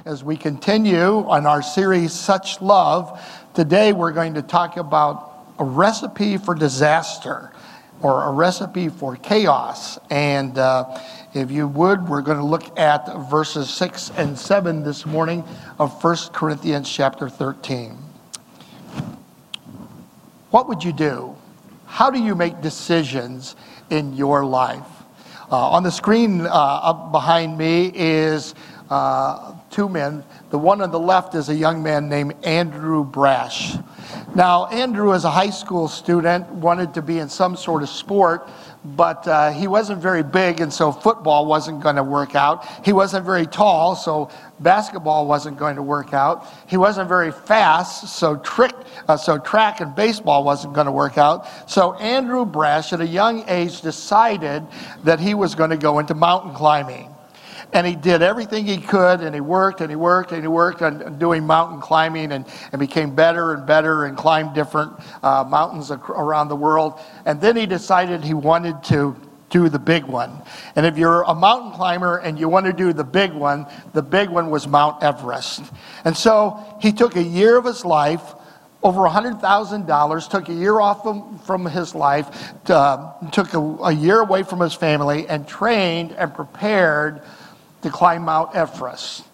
as we continue on our series, Such Love. Today we're going to talk about a recipe for disaster, or a recipe for chaos. And if you would, we're going to look at verses 6 and 7 this morning of 1 Corinthians chapter 13. What would you do? How do you make decisions in your life? On the screen up behind me is two men. The one on the left is a young man named Andrew Brash. Now, Andrew is a high school student, wanted to be in some sort of sport, but he wasn't very big, and so football wasn't going to work out. He wasn't very tall, so basketball wasn't going to work out. He wasn't very fast, so track and baseball wasn't going to work out. So Andrew Brash, at a young age, decided that he was going to go into mountain climbing. And he did everything he could, and he worked on doing mountain climbing and became better and better and climbed different mountains around the world. And then he decided he wanted to do the big one. And if you're a mountain climber and you want to do the big one was Mount Everest. And so he took a year of his life, over $100,000, took a year off from his life, took a year away from his family, and trained and prepared to climb Mount Everest.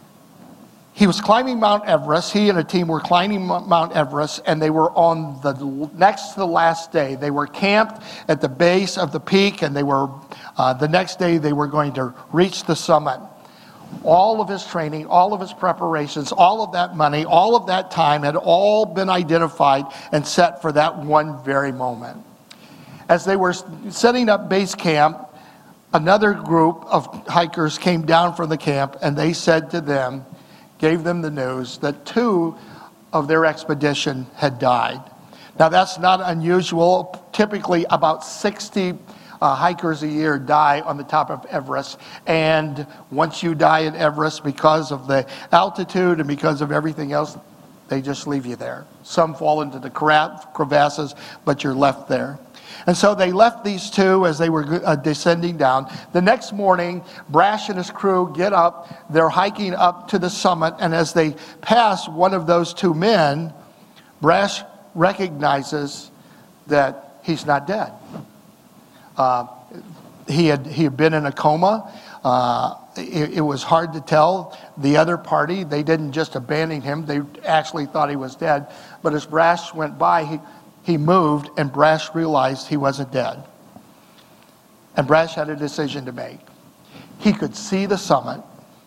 He was climbing Mount Everest. He and a team were climbing Mount Everest, and they were on the next to the last day. They were camped at the base of the peak, and they were the next day they were going to reach the summit. All of his training, all of his preparations, all of that money, all of that time had all been identified and set for that one very moment. As they were setting up base camp, another group of hikers came down from the camp, and they said to them, gave them the news that 2 of their expedition had died. Now, that's not unusual. Typically, about 60 hikers a year die on the top of Everest. And once you die at Everest, because of the altitude and because of everything else, they just leave you there. Some fall into the crevasses, but you're left there. And so they left these 2 as they were descending down. The next morning, Brash and his crew get up. They're hiking up to the summit. And as they pass one of those 2 men, Brash recognizes that he's not dead. He had been in a coma. It was hard to tell. The other party, they didn't just abandon him. They actually thought he was dead. But as Brash went by, he moved, and Brash realized he wasn't dead. And Brash had a decision to make. He could see the summit.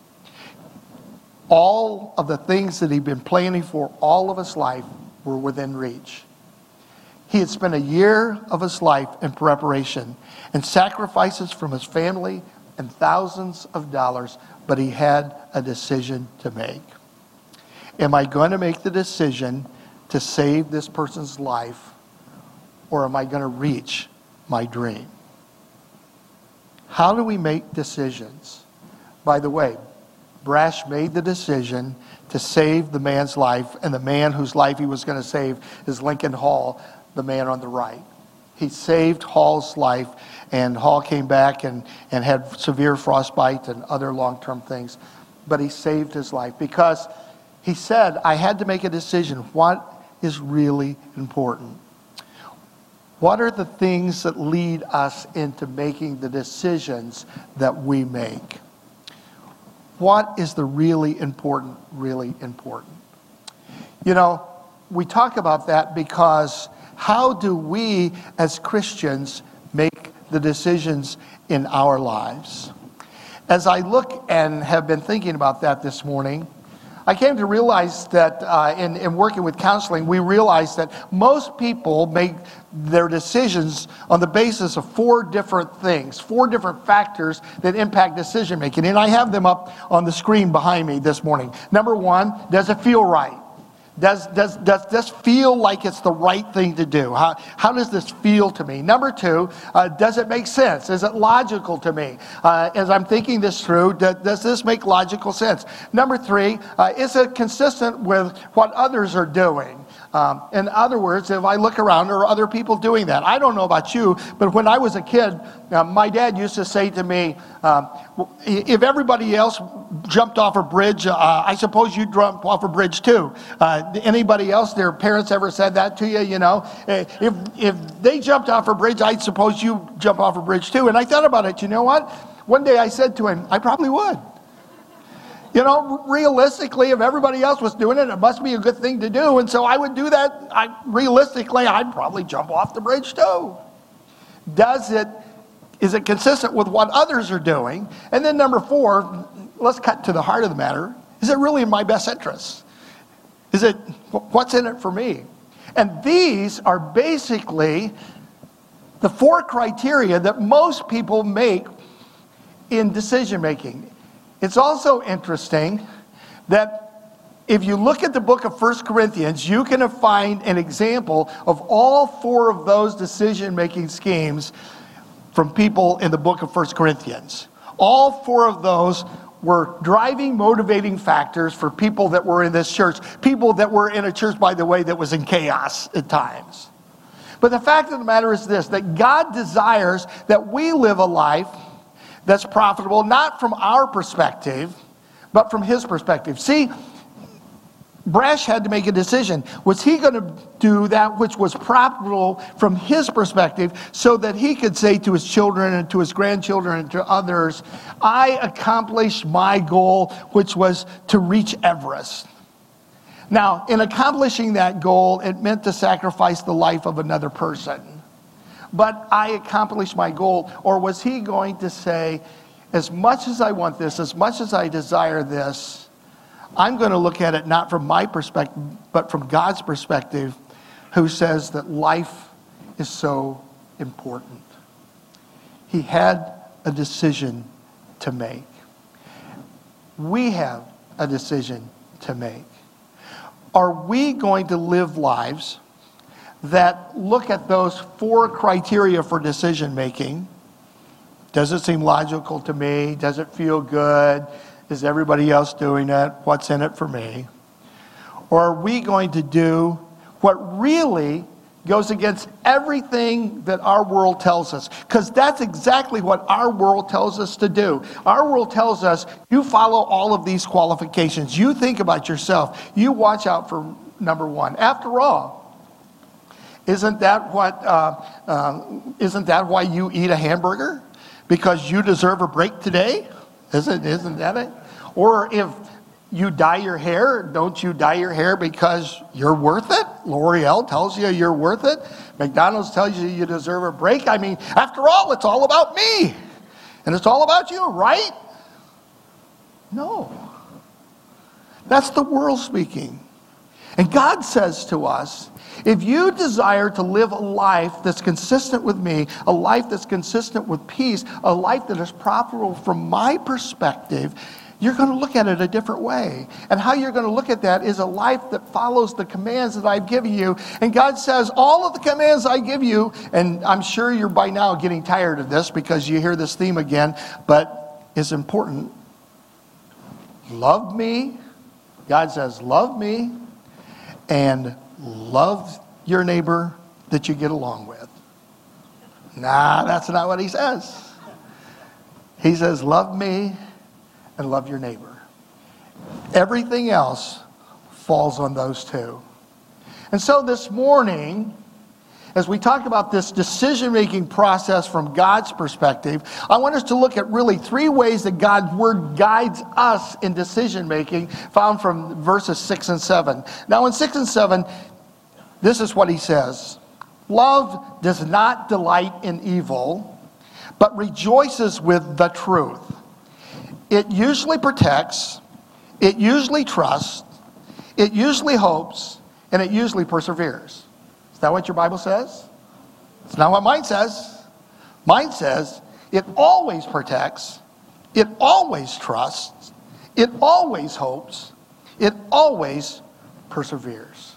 All of the things that he'd been planning for all of his life were within reach. He had spent a year of his life in preparation and sacrifices from his family and thousands of dollars, but he had a decision to make. Am I going to make the decision to save this person's life, or am I going to reach my dream? How do we make decisions? By the way, Brash made the decision to save the man's life, and the man whose life he was going to save is Lincoln Hall, the man on the right. He saved Hall's life, and Hall came back and had severe frostbite and other long-term things. But he saved his life because he said, I had to make a decision. What is really important? What are the things that lead us into making the decisions that we make? What is the really important? You know, we talk about that because how do we as Christians make the decisions in our lives? As I look and have been thinking about that this morning, I came to realize that in working with counseling, we realized that most people make their decisions on the basis of 4 different things, 4 different factors that impact decision making. And I have them up on the screen behind me this morning. Number 1, does it feel right? Does this feel like it's the right thing to do? How does this feel to me? Number 2, does it make sense? Is it logical to me? As I'm thinking this through, does this make logical sense? Number 3, is it consistent with what others are doing? In other words, if I look around, there are other people doing that. I don't know about you, but when I was a kid, my dad used to say to me, if everybody else jumped off a bridge, I suppose you'd jump off a bridge too. Anybody else, their parents ever said that to you? You know, if they jumped off a bridge, I suppose you jump off a bridge too. And I thought about it. You know what? One day I said to him, I probably would. You know, realistically, if everybody else was doing it, it must be a good thing to do. And so I would do that. Realistically, I'd probably jump off the bridge too. Is it consistent with what others are doing? And then number 4, let's cut to the heart of the matter. Is it really in my best interest? What's in it for me? And these are basically the 4 criteria that most people make in decision making. It's also interesting that if you look at the book of 1 Corinthians, you can find an example of all 4 of those decision-making schemes from people in the book of 1 Corinthians. All 4 of those were driving, motivating factors for people that were in this church. People that were in a church, by the way, that was in chaos at times. But the fact of the matter is this, that God desires that we live a life that's profitable, not from our perspective, but from his perspective. See, Brash had to make a decision. Was he going to do that which was profitable from his perspective so that he could say to his children and to his grandchildren and to others, I accomplished my goal, which was to reach Everest. Now, in accomplishing that goal, it meant to sacrifice the life of another person. But I accomplished my goal. Or was he going to say, as much as I want this, as much as I desire this, I'm going to look at it not from my perspective, but from God's perspective, who says that life is so important. He had a decision to make. We have a decision to make. Are we going to live lives that look at those 4 criteria for decision making? Does it seem logical to me? Does it feel good? Is everybody else doing it? What's in it for me? Or are we going to do what really goes against everything that our world tells us? Because that's exactly what our world tells us to do. Our world tells us, you follow all of these qualifications. You think about yourself. You watch out for number 1. After all, isn't that why you eat a hamburger? Because you deserve a break today? Isn't that it? Or if you dye your hair, don't you dye your hair because you're worth it? L'Oreal tells you you're worth it. McDonald's tells you you deserve a break. I mean, after all, it's all about me. And it's all about you, right? No. That's the world speaking. And God says to us, if you desire to live a life that's consistent with me, a life that's consistent with peace, a life that is profitable from my perspective, you're going to look at it a different way. And how you're going to look at that is a life that follows the commands that I've given you. And God says, all of the commands I give you, and I'm sure you're by now getting tired of this because you hear this theme again, but it's important. Love me. God says, love me. And love your neighbor that you get along with. Nah, that's not what he says. He says, love me and love your neighbor. Everything else falls on those 2. And so this morning, as we talk about this decision-making process from God's perspective, I want us to look at really 3 ways that God's Word guides us in decision-making, found from verses 6 and 7. Now in 6 and 7, this is what he says. Love does not delight in evil, but rejoices with the truth. It usually protects, it usually trusts, it usually hopes, and it usually perseveres. Is that what your Bible says? It's not what mine says. Mine says it always protects, it always trusts, it always hopes, it always perseveres.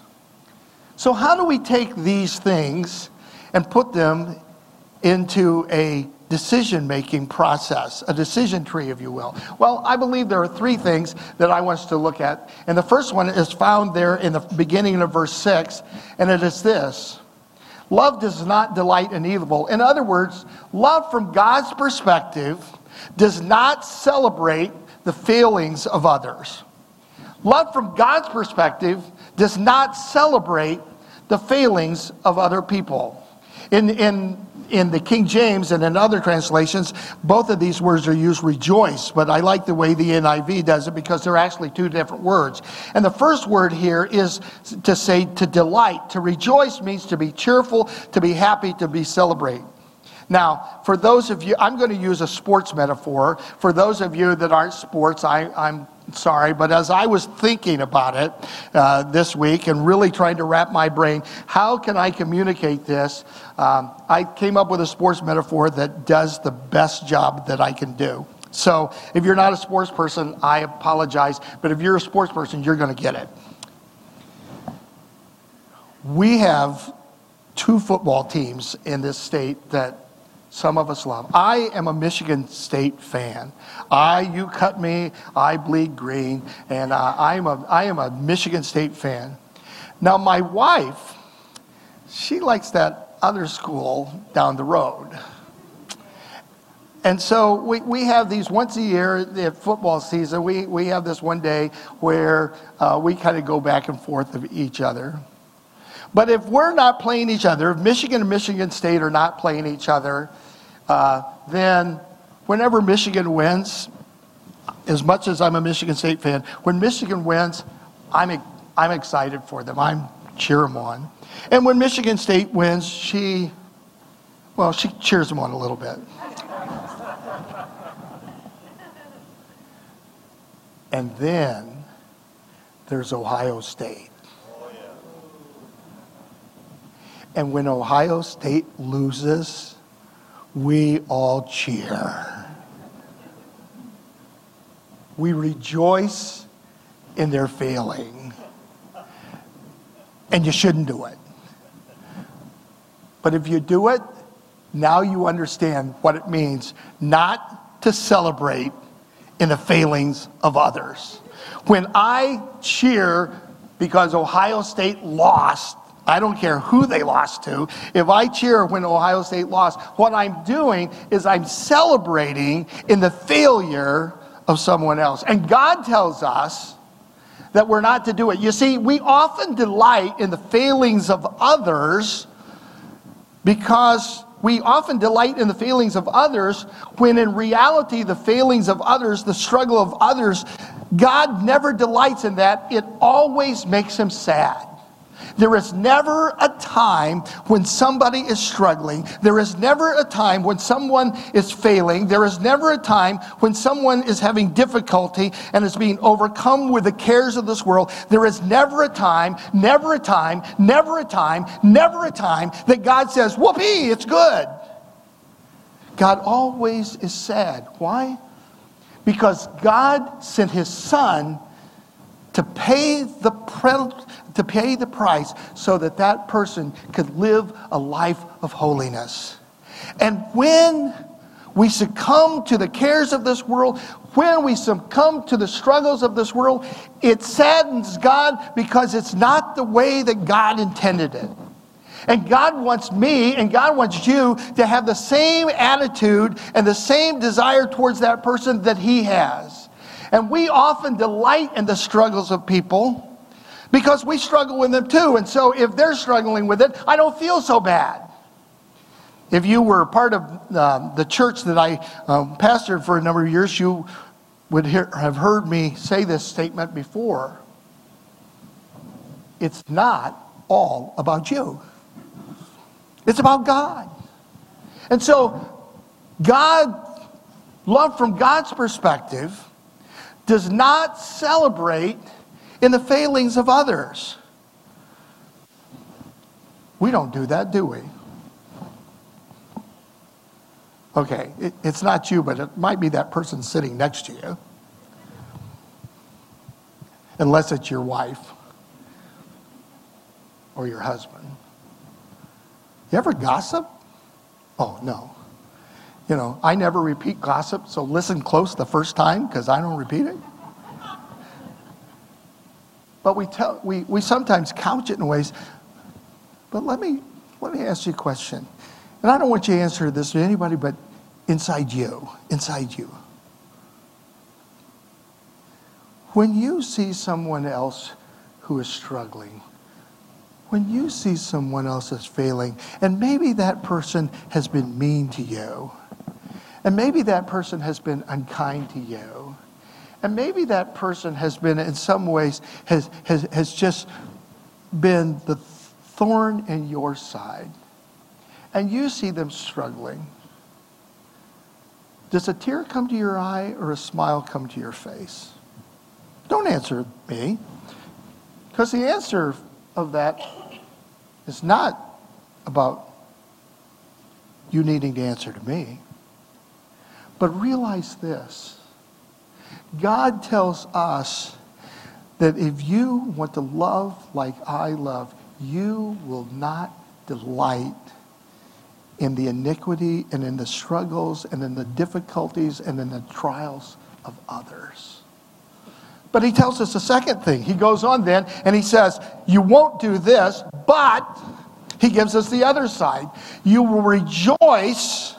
So how do we take these things and put them into a decision-making process, a decision tree, if you will. Well, I believe there are three things that I want us to look at. And the first one is found there in the beginning of verse 6, and it is this: love does not delight in evil. In other words, love from God's perspective does not celebrate the failings of others. Love from God's perspective does not celebrate the failings of other people. In the King James and in other translations, both of these words are used rejoice, but I like the way the NIV does it because they're actually two different words. And the first word here is to say to delight. To rejoice means to be cheerful, to be happy, to be celebrate. Now, for those of you, I'm going to use a sports metaphor. For those of you that aren't sports, I'm sorry, but as I was thinking about it this week and really trying to wrap my brain, how can I communicate this? I came up with a sports metaphor that does the best job that I can do. So if you're not a sports person, I apologize, but if you're a sports person, you're going to get it. We have two football teams in this state that some of us love. I am a Michigan State fan. You cut me, I bleed green, and I am a Michigan State fan. Now my wife, she likes that other school down the road. And so we have these once a year, the football season, we have this one day where we kind of go back and forth of each other. But if we're not playing each other, if Michigan and Michigan State are not playing each other, then whenever Michigan wins, as much as I'm a Michigan State fan, when Michigan wins, I'm excited for them. I'm cheer them on. And when Michigan State wins, she cheers them on a little bit. And then there's Ohio State. And when Ohio State loses, we all cheer. We rejoice in their failing. And you shouldn't do it. But if you do it, now you understand what it means not to celebrate in the failings of others. When I cheer because Ohio State lost, I don't care who they lost to. If I cheer when Ohio State lost, what I'm doing is I'm celebrating in the failure of someone else. And God tells us that we're not to do it. You see, we often delight in the failings of others because we often delight in the failings of others when in reality the failings of others, the struggle of others, God never delights in that. It always makes him sad. There is never a time when somebody is struggling. There is never a time when someone is failing. There is never a time when someone is having difficulty and is being overcome with the cares of this world. There is never a time, never a time, never a time, never a time that God says, whoopee, it's good. God always is sad. Why? Because God sent his son to pay the price so that that person could live a life of holiness. And when we succumb to the cares of this world, when we succumb to the struggles of this world, it saddens God because it's not the way that God intended it. And God wants me and God wants you to have the same attitude and the same desire towards that person that he has. And we often delight in the struggles of people because we struggle with them too. And so if they're struggling with it, I don't feel so bad. If you were part of the church that I pastored for a number of years, you would have heard me say this statement before. It's not all about you. It's about God. And so God, love from God's perspective, does not celebrate in the failings of others. We don't do that, do we? Okay, it's not you, but it might be that person sitting next to you. Unless it's your wife or your husband. You ever gossip? Oh, no. I never repeat gossip, so listen close the first time because I don't repeat it. But we sometimes couch it in ways. But let me ask you a question. And I don't want you to answer this to anybody but inside you. When you see someone else who is struggling, when you see someone else is failing, and maybe that person has been mean to you, and maybe that person has been unkind to you, and maybe that person has been, in some ways, has just been the thorn in your side, and you see them struggling, does a tear come to your eye or a smile come to your face? Don't answer me, because the answer of that is not about you needing to answer to me. But realize this. God tells us that if you want to love like I love, you will not delight in the iniquity and in the struggles and in the difficulties and in the trials of others. But he tells us a second thing. He goes on then and he says, you won't do this, but he gives us the other side. You will rejoice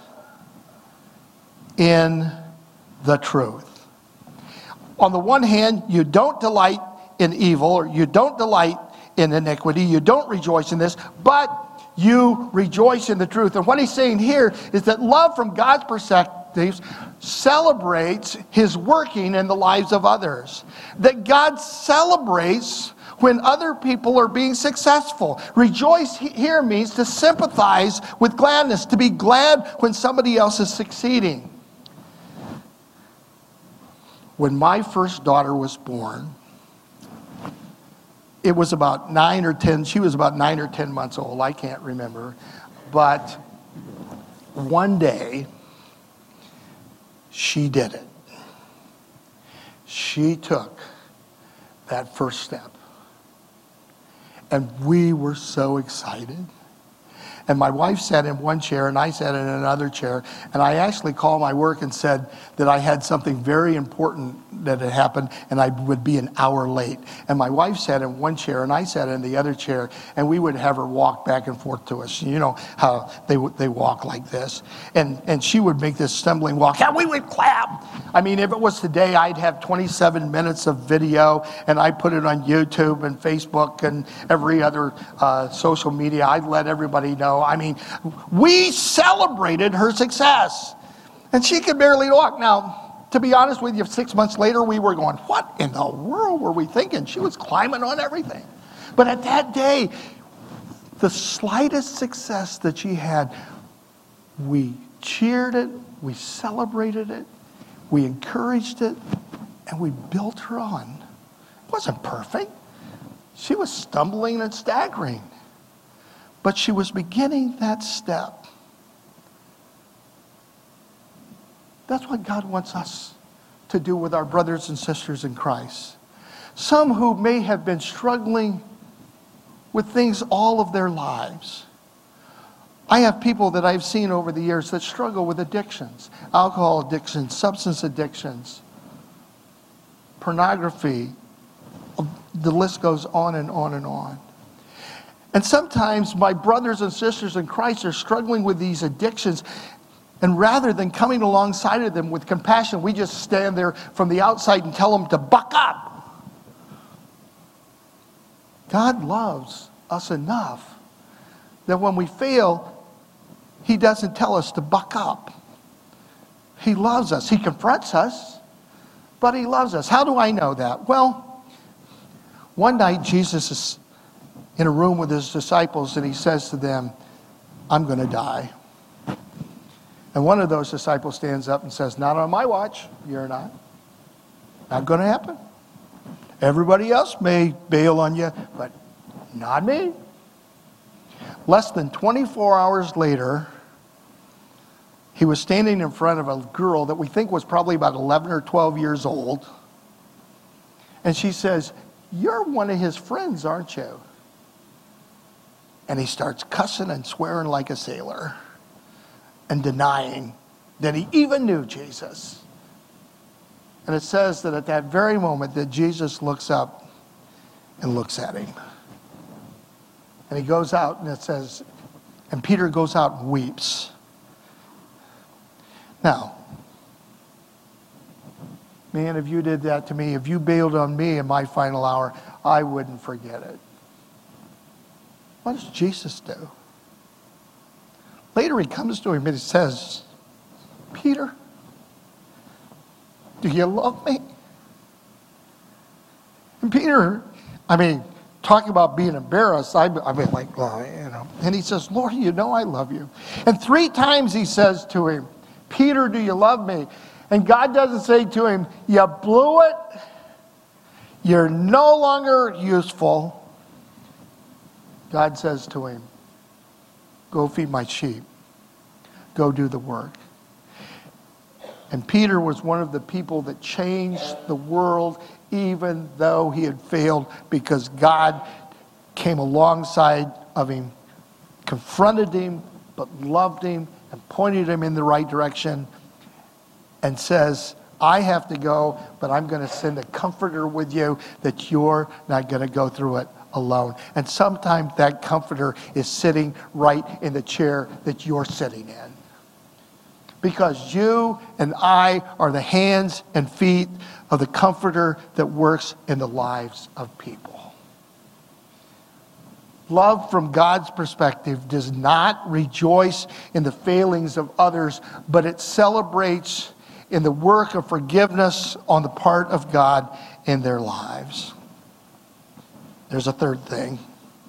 in the truth. On the one hand, you don't delight in evil, or you don't delight in iniquity, you don't rejoice in this, but you rejoice in the truth. And what he's saying here is that love from God's perspective celebrates his working in the lives of others. That God celebrates when other people are being successful. Rejoice here means to sympathize with gladness, to be glad when somebody else is succeeding. When my first daughter was born, it was about 9 or 10, she was about 9 or 10 months old, I can't remember. But one day, she did it. She took that first step. And we were so excited. And my wife sat in one chair and I sat in another chair. And I actually called my work and said that I had something very important that had happened and I would be an hour late. And my wife sat in one chair and I sat in the other chair, and we would have her walk back and forth to us. You know how they walk like this. And she would make this stumbling walk and we would clap. I mean, if it was today, I'd have 27 minutes of video and I'd put it on YouTube and Facebook and every other social media. I'd let everybody know. I mean, we celebrated her success. And she could barely walk. Now, to be honest with you, 6 months later, we were going, what in the world were we thinking? She was climbing on everything. But at that day, the slightest success that she had, we cheered it, we celebrated it, we encouraged it, and we built her on. It wasn't perfect. She was stumbling and staggering. But she was beginning that step. That's what God wants us to do with our brothers and sisters in Christ. Some who may have been struggling with things all of their lives. I have people that I've seen over the years that struggle with addictions, alcohol addictions, substance addictions, pornography. The list goes on and on and on. And sometimes my brothers and sisters in Christ are struggling with these addictions, and rather than coming alongside of them with compassion, we just stand there from the outside and tell them to buck up. God loves us enough that when we fail, he doesn't tell us to buck up. He loves us. He confronts us, but he loves us. How do I know that? Well, one night Jesus is in a room with his disciples, and he says to them, I'm going to die. And one of those disciples stands up and says, not on my watch. You're not. Not going to happen. Everybody else may bail on you, but not me. Less than 24 hours later, he was standing in front of a girl that we think was probably about 11 or 12 years old. And she says, you're one of his friends, aren't you? And he starts cussing and swearing like a sailor and denying that he even knew Jesus. And it says that at that very moment that Jesus looks up and looks at him. And he goes out, and it says, and Peter goes out and weeps. Now, man, if you did that to me, if you bailed on me in my final hour, I wouldn't forget it. What does Jesus do? Later he comes to him and he says, Peter, do you love me? And Peter, talking about being embarrassed, and he says, Lord, you know I love you. And 3 times he says to him, Peter, do you love me? And God doesn't say to him, you blew it. You're no longer useful. God says to him, go feed my sheep. Go do the work. And Peter was one of the people that changed the world, even though he had failed, because God came alongside of him, confronted him, but loved him and pointed him in the right direction, and says, I have to go, but I'm going to send a comforter with you that you're not going to go through it alone. And sometimes that comforter is sitting right in the chair that you're sitting in. Because you and I are the hands and feet of the comforter that works in the lives of people. Love from God's perspective does not rejoice in the failings of others, but it celebrates in the work of forgiveness on the part of God in their lives. There's a third thing.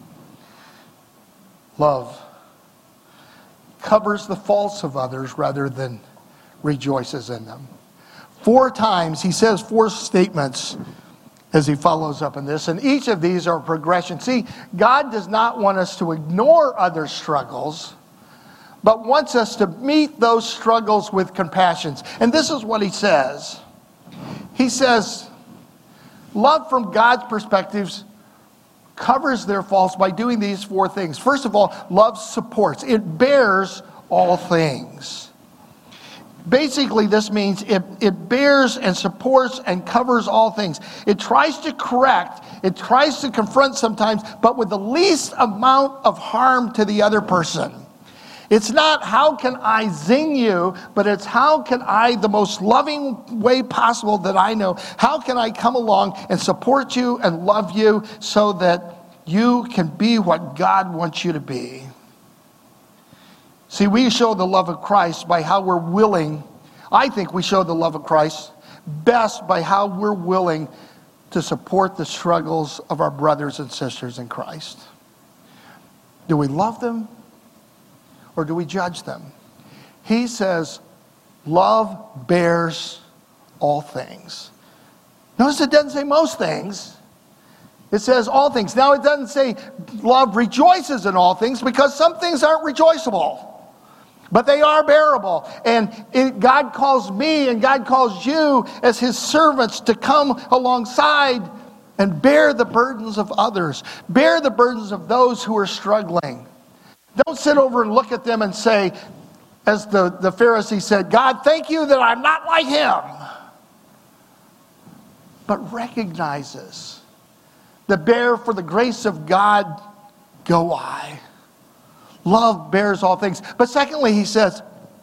Love covers the faults of others rather than rejoices in them. 4 times, he says 4 statements as he follows up in this, and each of these are a progression. See, God does not want us to ignore other struggles, but wants us to meet those struggles with compassion. And this is what he says. He says, love from God's perspectives covers their faults by doing these 4 things. First of all, love supports. It bears all things. Basically, this means it bears and supports and covers all things. It tries to correct, it tries to confront sometimes, but with the least amount of harm to the other person. It's not how can I zing you, but it's how can I, the most loving way possible that I know, how can I come along and support you and love you so that you can be what God wants you to be. See, we show the love of Christ by how we're willing. I think we show the love of Christ best by how we're willing to support the struggles of our brothers and sisters in Christ. Do we love them? Or do we judge them? He says, love bears all things. Notice it doesn't say most things. It says all things. Now it doesn't say love rejoices in all things, because some things aren't rejoiceable. But they are bearable. And God calls me and God calls you as his servants to come alongside and bear the burdens of others. Bear the burdens of those who are struggling. Don't sit over and look at them and say, as the Pharisee said, God, thank you that I'm not like him. But recognizes that bear for the grace of God go I. Love bears all things. But secondly, he says,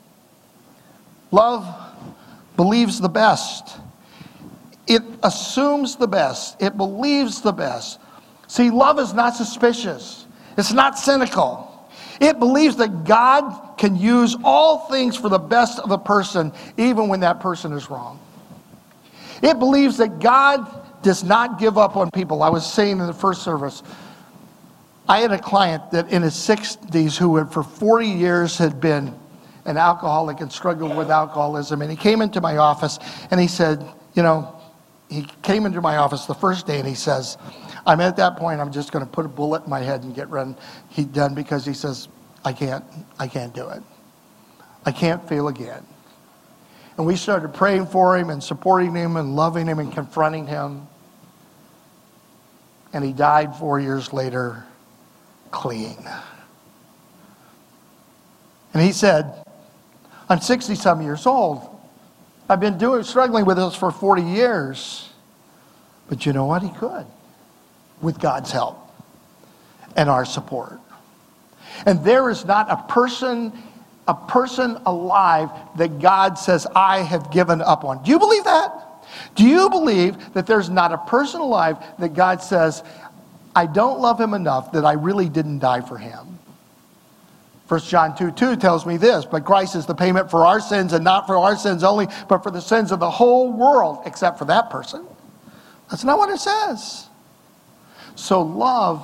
love believes the best. It assumes the best. It believes the best. See, love is not suspicious. It's not cynical. It believes that God can use all things for the best of a person, even when that person is wrong. It believes that God does not give up on people. I was saying in the first service, I had a client that in his 60s who had for 40 years had been an alcoholic and struggled with alcoholism. And he came into my office and he said, he came into my office the first day and he says, I'm at that point, I'm just going to put a bullet in my head and get done, because he says, I can't do it. I can't fail again. And we started praying for him and supporting him and loving him and confronting him. And he died 4 years later, clean. And he said, I'm 60-some years old. I've been struggling with this for 40 years. But you know what? He could, with God's help and our support. And there is not a person alive that God says, I have given up on. Do you believe that? Do you believe that there's not a person alive that God says, I don't love him enough that I really didn't die for him? 1 John 2:2 tells me this, but Christ is the payment for our sins, and not for our sins only, but for the sins of the whole world, except for that person. That's not what it says. So love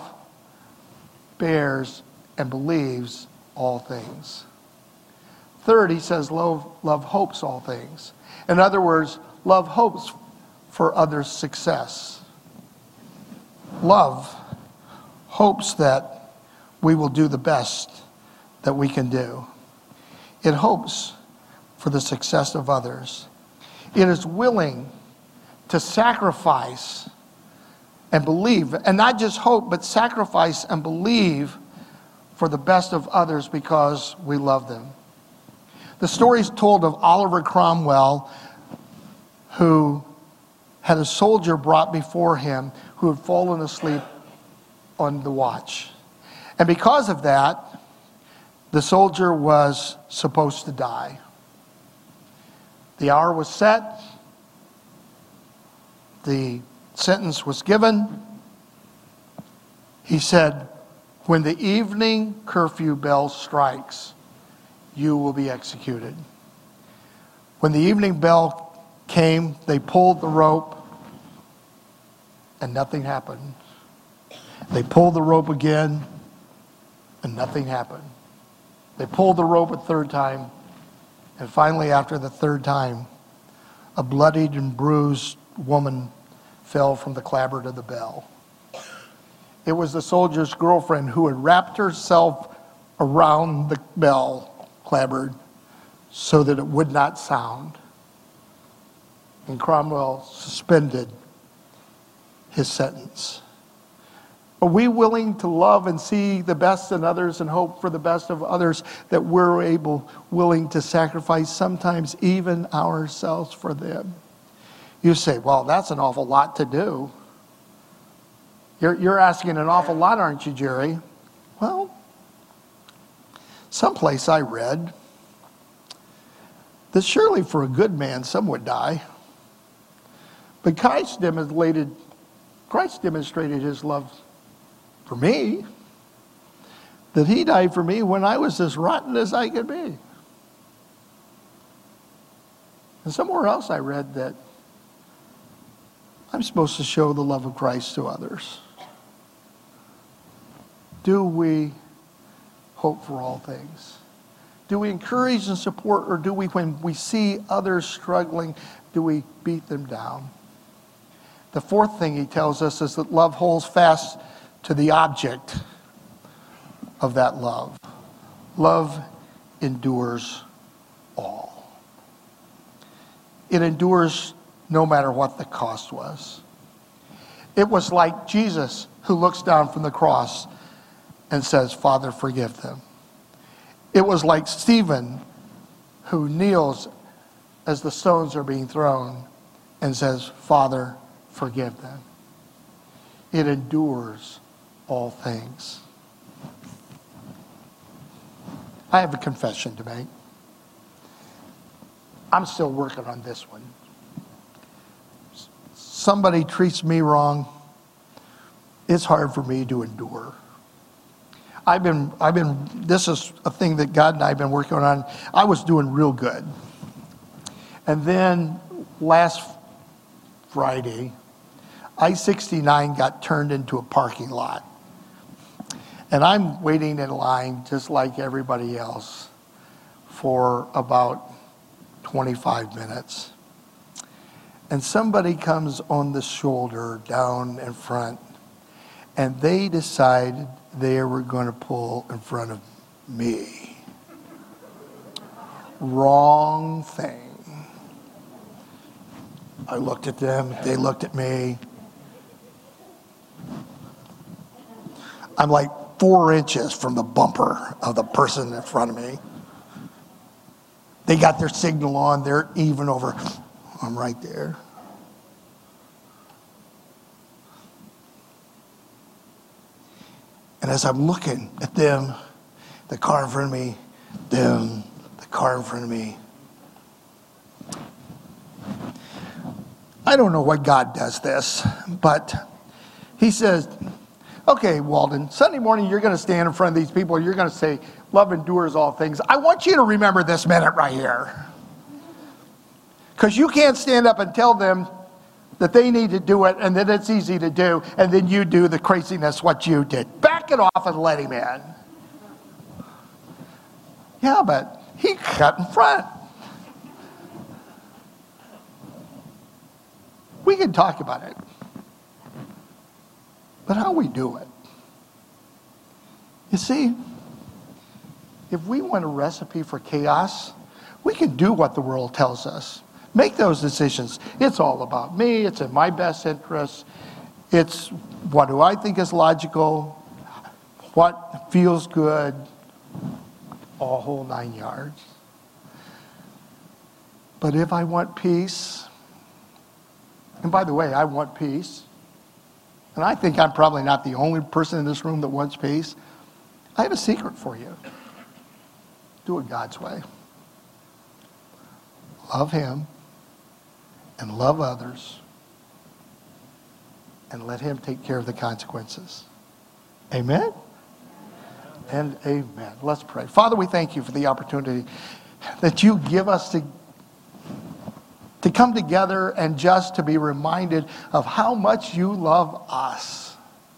bears and believes all things. Third, he says love hopes all things. In other words, love hopes for others' success. Love hopes that we will do the best that we can do. It hopes for the success of others. It is willing to sacrifice and believe, and not just hope, but sacrifice and believe for the best of others because we love them. The story is told of Oliver Cromwell, who had a soldier brought before him who had fallen asleep on the watch. And because of that, the soldier was supposed to die. The hour was set. The sentence was given. He said, when the evening curfew bell strikes, you will be executed. When the evening bell came, they pulled the rope, and nothing happened. They pulled the rope again, and nothing happened. They pulled the rope a third time, and finally, after the third time, a bloodied and bruised woman fell from the clapboard of the bell. It was the soldier's girlfriend who had wrapped herself around the bell clapboard so that it would not sound. And Cromwell suspended his sentence. Are we willing to love and see the best in others and hope for the best of others, that we're willing to sacrifice sometimes even ourselves for them? You say, well, that's an awful lot to do. You're asking an awful lot, aren't you, Jerry? Well, someplace I read that surely for a good man some would die. But Christ demonstrated his love for me, that he died for me when I was as rotten as I could be. And somewhere else I read that I'm supposed to show the love of Christ to others. Do we hope for all things? Do we encourage and support, or do we, when we see others struggling, do we beat them down? The fourth thing he tells us is that love holds fast to the object of that love. Love endures all. It endures no matter what the cost was. It was like Jesus who looks down from the cross and says, Father, forgive them. It was like Stephen who kneels as the stones are being thrown and says, Father, forgive them. It endures all things. I have a confession to make. I'm still working on this one. Somebody treats me wrong, it's hard for me to endure. This is a thing that God and I have been working on. I was doing real good. And then last Friday, I-69 got turned into a parking lot. And I'm waiting in line just like everybody else for about 25 minutes. And somebody comes on the shoulder down in front, and they decided they were going to pull in front of me. Wrong thing. I looked at them, they looked at me. I'm like 4 inches from the bumper of the person in front of me. They got their signal on. They're even over. I'm right there. And as I'm looking at them, the car in front of me, them, the car in front of me, I don't know why God does this, but he says, okay, Walden, Sunday morning you're going to stand in front of these people. You're going to say, love endures all things. I want you to remember this minute right here. Because you can't stand up and tell them that they need to do it and that it's easy to do, and then you do the craziness what you did. Back it off and let him in. Yeah, but he cut in front. We can talk about it. But how we do it? You see, if we want a recipe for chaos, we can do what the world tells us. Make those decisions. It's all about me. It's in my best interest. It's what do I think is logical, what feels good, a whole 9 yards. But if I want peace, and by the way, I want peace, and I think I'm probably not the only person in this room that wants peace, I have a secret for you. Do it God's way. Love him and love others and let him take care of the consequences. Amen? And amen. Let's pray. Father, we thank you for the opportunity that you give us to come together and just to be reminded of how much you love us.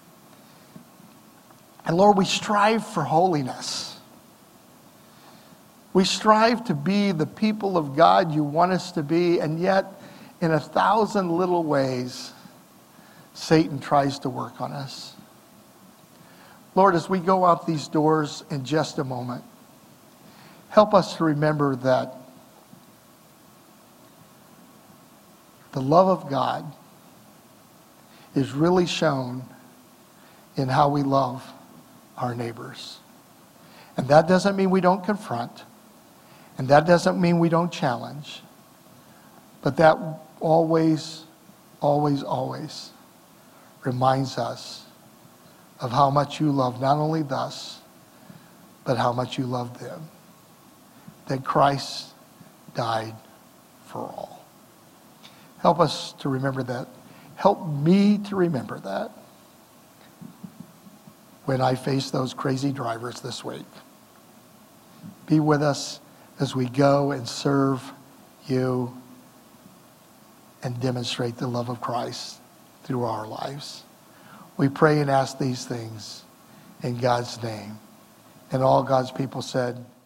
And Lord, we strive for holiness. We strive to be the people of God you want us to be, and yet in 1,000 little ways, Satan tries to work on us. Lord, as we go out these doors in just a moment, help us to remember that the love of God is really shown in how we love our neighbors. And that doesn't mean we don't confront. And that doesn't mean we don't challenge. But that always, always, always reminds us of how much you love not only us, but how much you love them. That Christ died for all. Help us to remember that. Help me to remember that when I face those crazy drivers this week. Be with us as we go and serve you and demonstrate the love of Christ through our lives. We pray and ask these things in God's name. And all God's people said,